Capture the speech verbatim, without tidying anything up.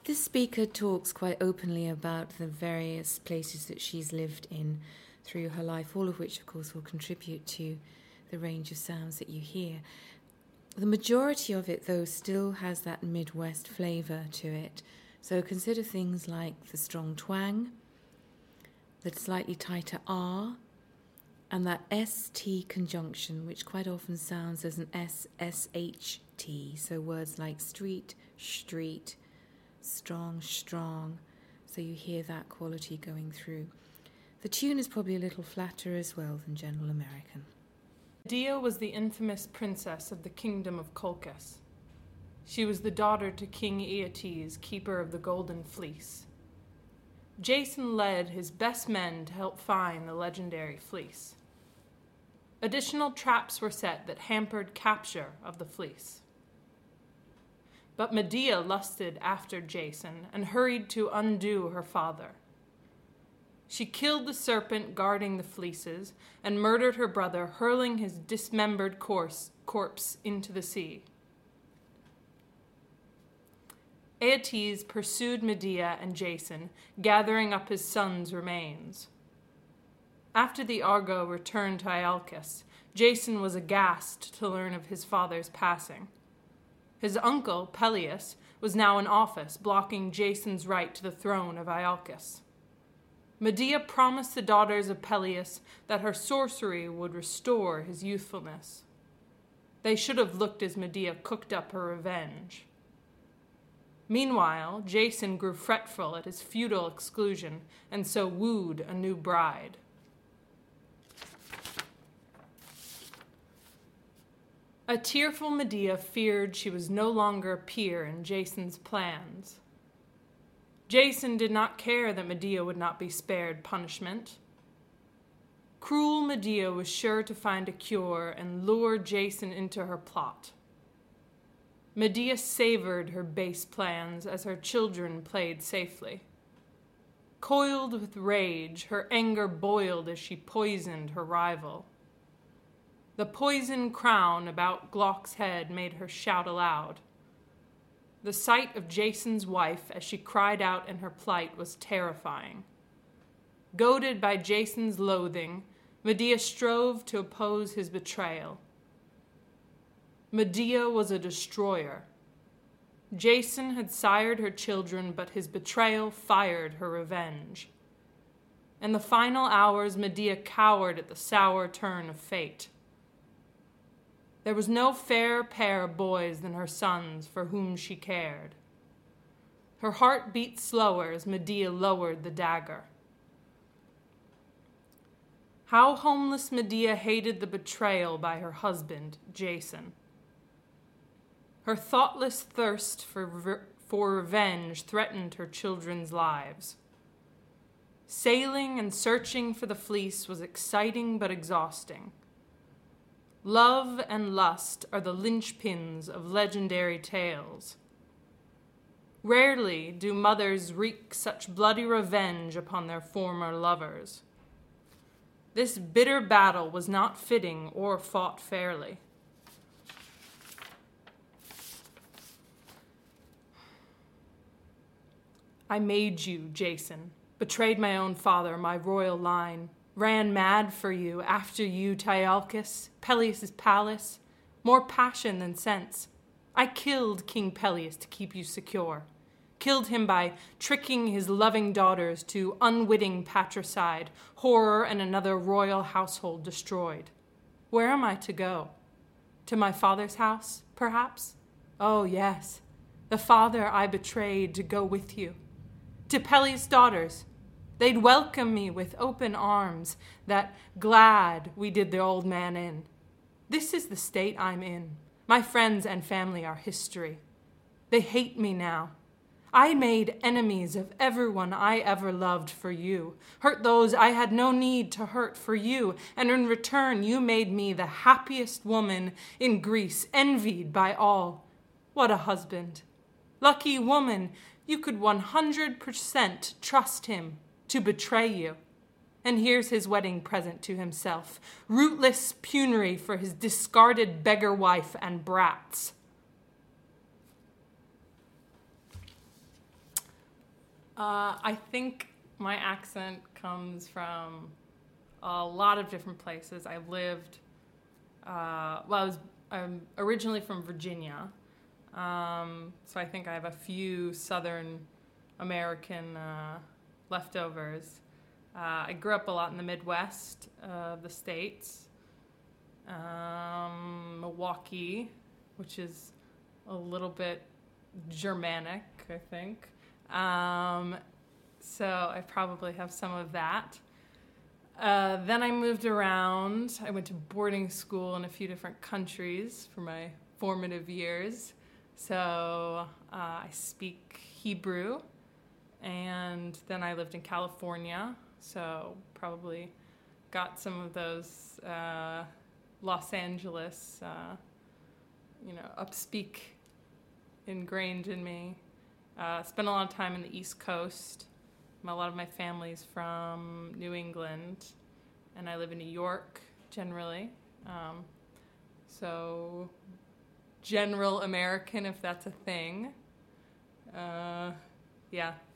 This speaker talks quite openly about the various places that she's lived in through her life, all of which, of course, will contribute to the range of sounds that you hear. The majority of it, though, still has that Midwest flavour to it. So consider things like the strong twang, the slightly tighter R, and that S T conjunction, which quite often sounds as an S S H T. So words like street, street, strong, strong. So you hear that quality going through. The tune is probably a little flatter as well than General American. Medea was the infamous princess of the kingdom of Colchis. She was the daughter to King Aeetes, keeper of the Golden Fleece. Jason led his best men to help find the legendary fleece. Additional traps were set that hampered capture of the fleece. But Medea lusted after Jason and hurried to undo her father. She killed the serpent guarding the fleeces and murdered her brother, hurling his dismembered corpse, corpse into the sea. Aeetes pursued Medea and Jason, gathering up his son's remains. After the Argo returned to Iolcus, Jason was aghast to learn of his father's passing. His uncle, Peleus, was now in office, blocking Jason's right to the throne of Iolcus. Medea promised the daughters of Peleus that her sorcery would restore his youthfulness. They should have looked as Medea cooked up her revenge. Meanwhile, Jason grew fretful at his futile exclusion, and so wooed a new bride. A tearful Medea feared she was no longer a peer in Jason's plans. Jason did not care that Medea would not be spared punishment. Cruel Medea was sure to find a cure and lure Jason into her plot. Medea savored her base plans as her children played safely. Coiled with rage, her anger boiled as she poisoned her rival. The poison crown about Glauc's head made her shout aloud. The sight of Jason's wife as she cried out in her plight was terrifying. Goaded by Jason's loathing, Medea strove to oppose his betrayal. Medea was a destroyer. Jason had sired her children, but his betrayal fired her revenge. In the final hours, Medea cowered at the sour turn of fate. There was no fairer pair of boys than her sons for whom she cared. Her heart beat slower as Medea lowered the dagger. How homeless Medea hated the betrayal by her husband, Jason. Her thoughtless thirst for, re- for revenge threatened her children's lives. Sailing and searching for the fleece was exciting but exhausting. Love and lust are the linchpins of legendary tales. Rarely do mothers wreak such bloody revenge upon their former lovers. This bitter battle was not fitting or fought fairly. I made you, Jason, betrayed my own father, my royal line, ran mad for you, after you, Iolcus, Peleus' palace, more passion than sense. I killed King Peleus to keep you secure, killed him by tricking his loving daughters to unwitting patricide, horror and another royal household destroyed. Where am I to go? To my father's house, perhaps? Oh, yes, the father I betrayed to go with you. To Peleus' daughters, they'd welcome me with open arms, that glad we did the old man in. This is the state I'm in. My friends and family are history. They hate me now. I made enemies of everyone I ever loved for you, hurt those I had no need to hurt for you, and in return you made me the happiest woman in Greece, envied by all. What a husband. Lucky woman, you could one hundred percent trust him to betray you. And here's his wedding present to himself, rootless penury for his discarded beggar wife and brats. Uh, I think my accent comes from a lot of different places. I lived, uh, well, I was I'm originally from Virginia, um, so I think I have a few Southern American uh, leftovers. Uh, I grew up a lot in the Midwest of the States, um, Milwaukee, which is a little bit Germanic, I think. Um, so I probably have some of that. Uh, then I moved around. I went to boarding school in a few different countries for my formative years. So uh, I speak Hebrew. And then I lived in California. So probably got some of those uh, Los Angeles, uh, you know, upspeak ingrained in me. Uh, spent a lot of time in the East Coast. A lot of my family's from New England, and I live in New York generally. Um, so general American, if that's a thing. Uh, yeah,